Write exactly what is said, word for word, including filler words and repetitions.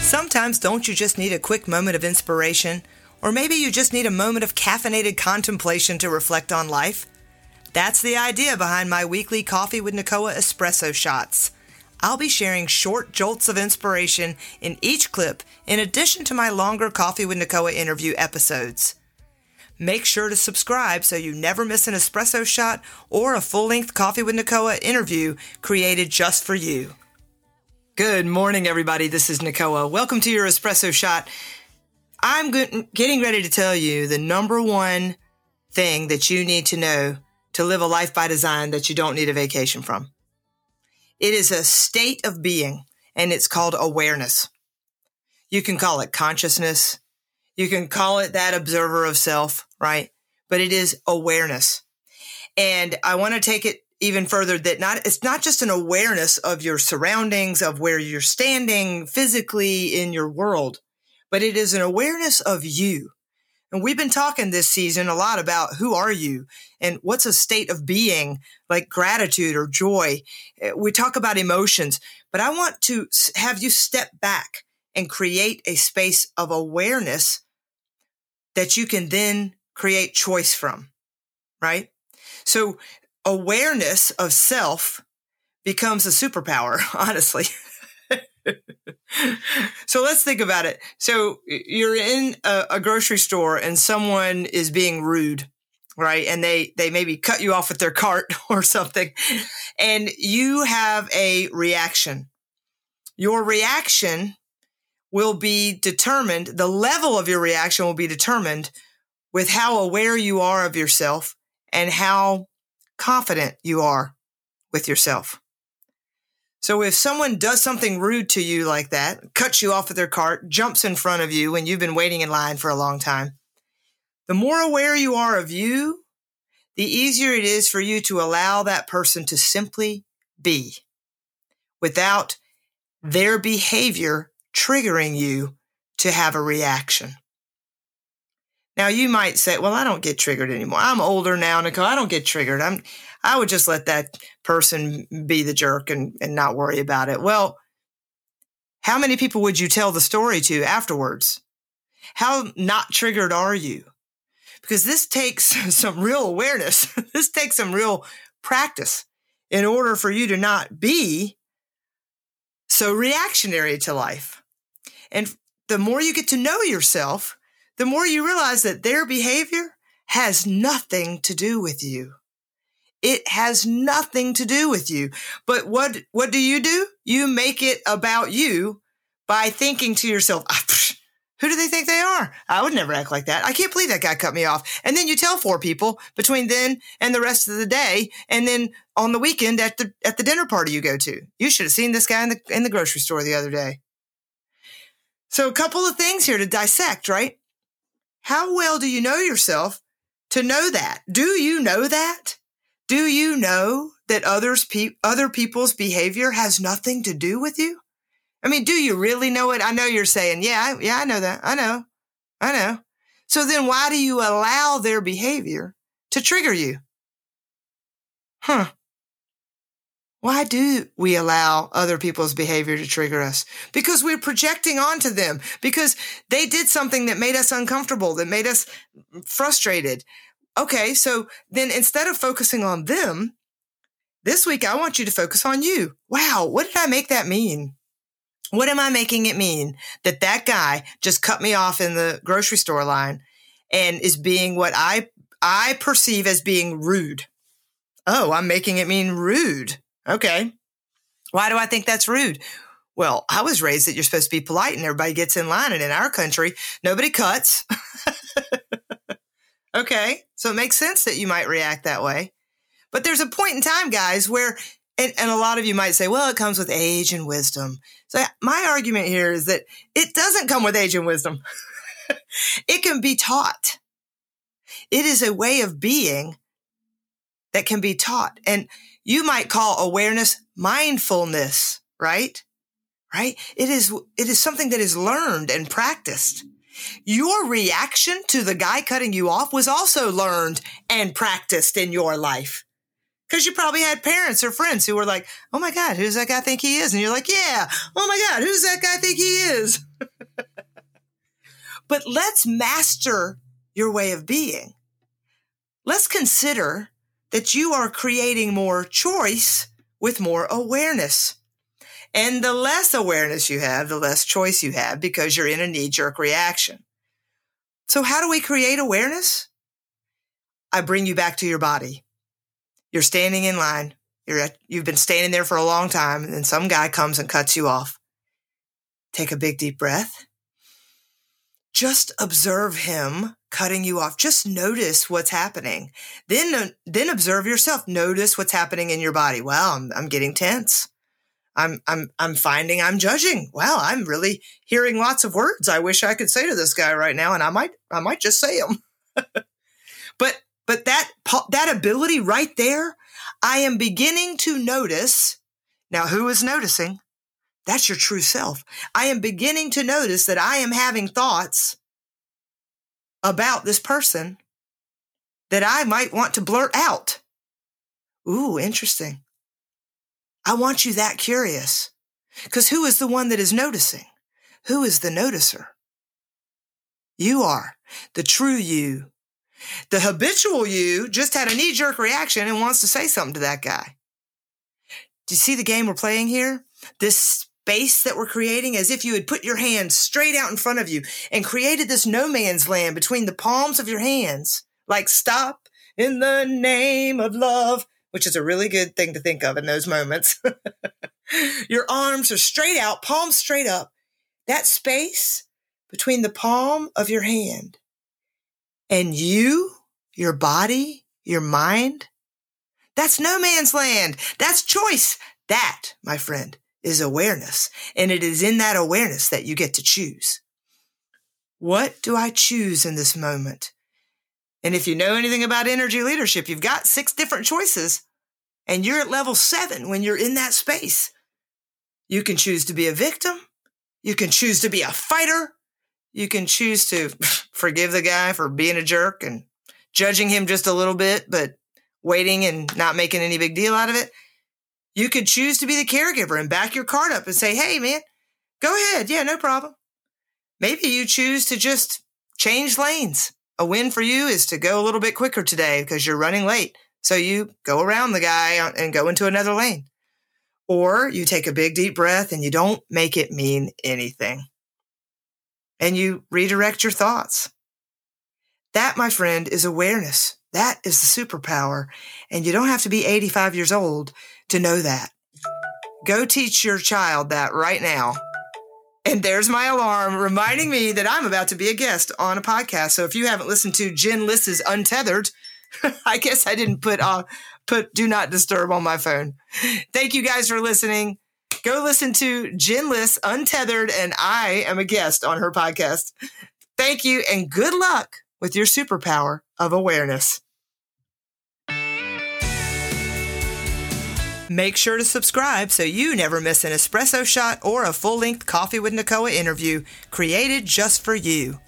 Sometimes don't you just need a quick moment of inspiration? Or maybe you just need a moment of caffeinated contemplation to reflect on life? That's the idea behind my weekly Coffee with Nicoa espresso shots. I'll be sharing short jolts of inspiration in each clip in addition to my longer Coffee with Nicoa interview episodes. Make sure to subscribe so you never miss an espresso shot or a full-length Coffee with Nicoa interview created just for you. Good morning, everybody. This is Nicoa. Welcome to your espresso shot. I'm getting ready to tell you the number one thing that you need to know to live a life by design that you don't need a vacation from. It is a state of being, and it's called awareness. You can call it consciousness. You can call it that observer of self, right? But it is awareness. And I want to take it even further that not, it's not just an awareness of your surroundings, of where you're standing physically in your world, but it is an awareness of you. And we've been talking this season a lot about who are you and what's a state of being, like gratitude or joy. We talk about emotions, but I want to have you step back and create a space of awareness that you can then create choice from, right? So awareness of self becomes a superpower, honestly. So let's think about it. So you're in a, a grocery store and someone is being rude, right? And they, they maybe cut you off with their cart or something, and you have a reaction. Your reaction will be determined, the level of your reaction will be determined with how aware you are of yourself and how confident you are with yourself. So if someone does something rude to you like that, cuts you off with their cart, jumps in front of you when you've been waiting in line for a long time, the more aware you are of you, the easier it is for you to allow that person to simply be without their behavior triggering you to have a reaction. Now, you might say, well, I don't get triggered anymore. I'm older now, Nicole. I don't get triggered. I'm, I would just let that person be the jerk and, and not worry about it. Well, how many people would you tell the story to afterwards? How not triggered are you? Because this takes some real awareness. This takes some real practice in order for you to not be so reactionary to life. And the more you get to know yourself, the more you realize that their behavior has nothing to do with you. It has nothing to do with you. But what, what do you do? You make it about you by thinking to yourself, ah, psh, who do they think they are? I would never act like that. I can't believe that guy cut me off. And then you tell four people between then and the rest of the day. And then on the weekend at the, at the dinner party you go to, you should have seen this guy in the, in the grocery store the other day. So a couple of things here to dissect, right? How well do you know yourself to know that? Do you know that? Do you know that others pe- other people's behavior has nothing to do with you? I mean, do you really know it? I know you're saying, yeah, I, yeah, I know that. I know. I know. So then why do you allow their behavior to trigger you? Huh. Why do we allow other people's behavior to trigger us? Because we're projecting onto them, because they did something that made us uncomfortable, that made us frustrated. Okay, so then instead of focusing on them, this week I want you to focus on you. Wow, what did I make that mean? What am I making it mean that that guy just cut me off in the grocery store line and is being what I I perceive as being rude? Oh, I'm making it mean rude. Okay. Why do I think that's rude? Well, I was raised that you're supposed to be polite and everybody gets in line. And in our country, nobody cuts. Okay. So it makes sense that you might react that way. But there's a point in time, guys, where, and, and a lot of you might say, well, it comes with age and wisdom. So my argument here is that it doesn't come with age and wisdom. It can be taught. It is a way of being that can be taught. And you might call awareness mindfulness, right? Right? It is, it is something that is learned and practiced. Your reaction to the guy cutting you off was also learned and practiced in your life. Because you probably had parents or friends who were like, oh my God, who's that guy think he is? And you're like, yeah, oh my God, who's that guy think he is? But let's master your way of being. Let's consider that you are creating more choice with more awareness. And the less awareness you have, the less choice you have because you're in a knee-jerk reaction. So how do we create awareness? I bring you back to your body. You're standing in line. You're at, you've been standing there for a long time, and then some guy comes and cuts you off. Take a big, deep breath. Just observe him cutting you off. Just notice what's happening. Then, then observe yourself. Notice what's happening in your body. Wow, I'm, I'm getting tense. I'm, I'm, I'm finding I'm judging. Wow, I'm really hearing lots of words I wish I could say to this guy right now, and I might, I might just say them. but, but that, that ability right there, I am beginning to notice. Now, who is noticing? That's your true self. I am beginning to notice that I am having thoughts about this person that I might want to blurt out. Ooh, interesting. I want you that curious. Because who is the one that is noticing? Who is the noticer? You are, the true you. The habitual you just had a knee-jerk reaction and wants to say something to that guy. Do you see the game we're playing here? This space that we're creating, as if you had put your hand straight out in front of you and created this no man's land between the palms of your hands. Like, stop in the name of love, which is a really good thing to think of in those moments. Your arms are straight out, palms straight up. That space between the palm of your hand and you, your body, your mind, that's no man's land. That's choice. That, my friend, is awareness. And it is in that awareness that you get to choose. What do I choose in this moment? And if you know anything about energy leadership, you've got six different choices. And you're at level seven when you're in that space. You can choose to be a victim. You can choose to be a fighter. You can choose to forgive the guy for being a jerk and judging him just a little bit, but waiting and not making any big deal out of it. You could choose to be the caregiver and back your card up and say, hey, man, go ahead. Yeah, no problem. Maybe you choose to just change lanes. A win for you is to go a little bit quicker today because you're running late. So you go around the guy and go into another lane. Or you take a big, deep breath and you don't make it mean anything. And you redirect your thoughts. That, my friend, is awareness. That is the superpower. And you don't have to be eighty-five years old to know that. Go teach your child that right now. And there's my alarm reminding me that I'm about to be a guest on a podcast. So if you haven't listened to Jen Liss's Untethered, I guess I didn't put uh, put do not disturb on my phone. Thank you guys for listening. Go listen to Jen Liss Untethered, and I am a guest on her podcast. Thank you, and good luck with your superpower of awareness. Make sure to subscribe so you never miss an espresso shot or a full-length Coffee with Nakoa interview created just for you.